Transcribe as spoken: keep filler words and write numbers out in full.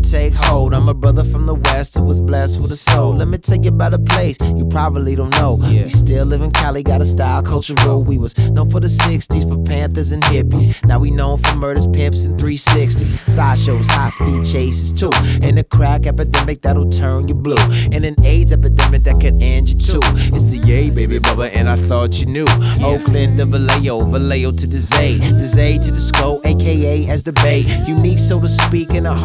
take hold. I'm a brother from the west who was blessed with a soul. Let me tell you about a place you probably don't know. We still live in Cali, got a style cultural. We was known for the sixties, for Panthers and hippies. Now we known for murders, pimps, and three sixties. Sideshows, high speed chases too. And a crack epidemic that'll turn you blue. And an AIDS epidemic that could end you too. It's the yay, baby bubba, and I thought you knew. Oakland to Vallejo, Vallejo to the Zay, the Zay to the Sco, aka as the Bay. Unique, so to speak, in a